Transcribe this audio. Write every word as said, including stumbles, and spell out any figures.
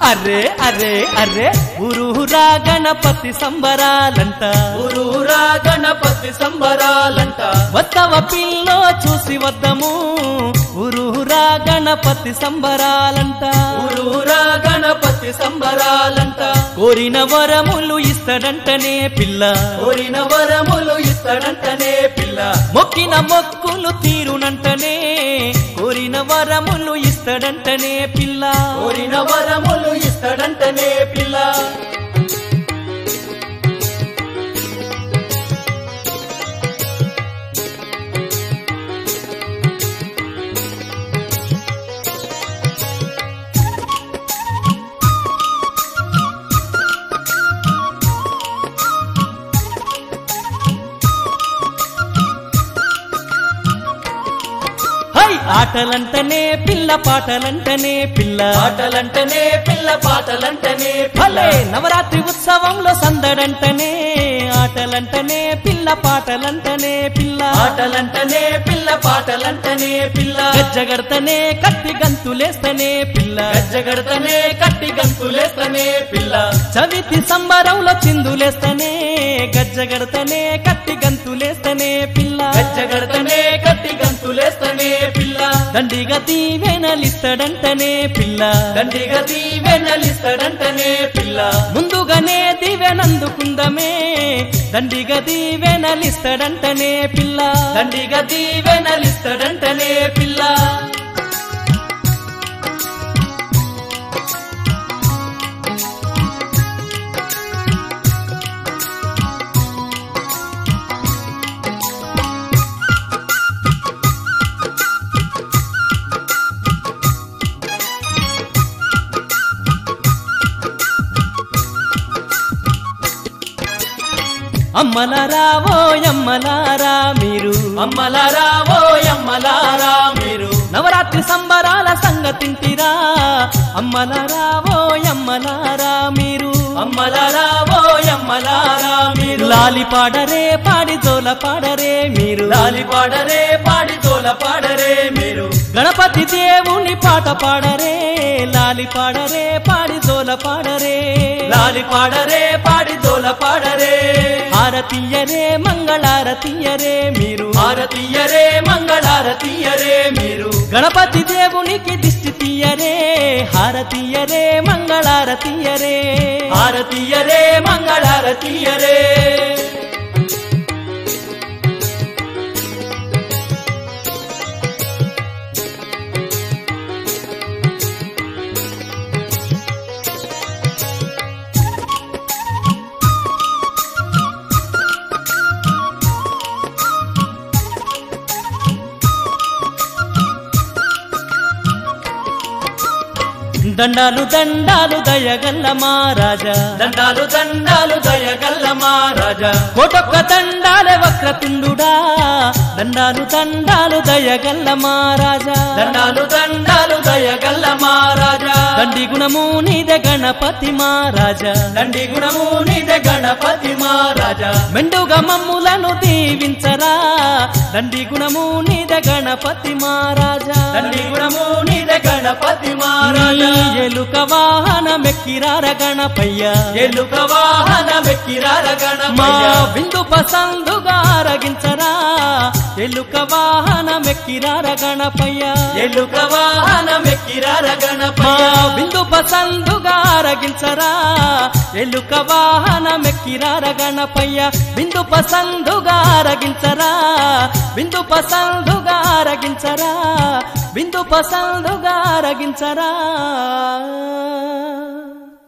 అరే అరే అరే ఊరూరా గణపతి సంబరాలంట ఊరూరా గణపతి సంబరాలంట వద్దవ పిల్లో చూసి వద్దము ఊరూరా గణపతి సంబరాలంట ఊరూరా గణపతి సంబరాలంట కోరిన వరములు ఇస్తాడంటనే పిల్ల కోరిన వరములు ఇస్తాడంటనే పిల్ల మొక్కిన మొక్కులు తీరునంటనే కోరిన వరములు ఇస్తాడంటనే పిల్ల కోరిన వరములు ఇస్తాడంటనే పిల్ల హై ఆటలంటనే పిల్ల పాటలంటనే పిల్ల పాటలంటనే పిల్ల పాటలంటనే భలే నవరాత్రి ఉత్సవంలో సందడంటనే ఆటలంటనే పిల్ల పాటలంటనే పిల్ల పాటలంటనే పిల్ల పాటలంటనే పిల్ల గజ్జగడతనే కట్టి గంతులేస్తనే పిల్ల గజ్జగడతనే కట్టి గంతులేస్తనే పిల్ల చవితి సంబరంలో చిందులేస్తనే గజ్జగడతనే కట్టి గంతులేస్తనే పిల్ల గజ్జగడతనే కట్టి గంతులేస్తనే పిల్ల దండిగా దీవెనలిస్తాడంటనే పిల్ల దండిగా దీవెనలిస్తాడంటనే పిల్ల ముందుగానే దీవెనందుకుందమే దండిగా దీవెనలిస్తాడంటనే పిల్ల దండిగా దీవెనలిస్తాడంటనే పిల్ల అమ్మలారా ఓ అమ్మలారా మీరు అమ్మలారా ఓ అమ్మలారా మీరు నవరాత్రి సంబరాల సంగతింటిరా అమ్మలారా ఓ అమ్మలారా మీరు అమ్మలారా ఓ అమ్మలారా మీరు లాలి పాడరే పాడి జోల పాడరే మీరు లాలి పాడరే పాడి తోల పాడరే మీరు గణపతి దేవుని పాట పాడరే లాలి పాడరే పాడి జోల పాడరే లాలి పాడరే పాడి తోల పాడరే హారతీయరే మంగళారతీయరే మీరు హారతీయరే మంగళారతీయరే మీరు గణపతి దేవునికి దిష్టి తీయరే హారతీయరే మంగళారతీయరే హారతీయరే మంగళారతీయరే దండాలు దండాలు దయగల్ల మహారాజా దండాలు దండాలు దయగల్ల మహారాజా కోటొక్క దండాలే వక్రతుండుడా దండాలు దండాలు దయగల్ల మహారాజా దండాలు దండాలు దయగల్ల మహారాజా దండి గుణము నీదే గణపతి మహారాజా దండి గుణము నీదే గణపతి మహారాజా మెండుగా మమ్ములను దీవించరా దండి గుణము నీదే గణపతి మహారాజా దండి గుణము నీదే గణపతి మహారాజా ఎలుక వాహనమెక్కిరార గణపయ్య ఎలుక వాహనమెక్కిరార మా గణపయ్య బిందు పసందుగా ఆరగించరా ఎలుక వాహనమెక్కిరార గణపయ్య ఎలుక వాహనమెక్కిరార మా గణపయ్య బిందు పసందుగా ఆరగించరా ఎలుక వాహనమెక్కిరార గణపయ్య బిందు పసందుగా ఆరగించరా బిందు పసందుగా ఆరగించరా బిందు పసందుగా ఆరగించరా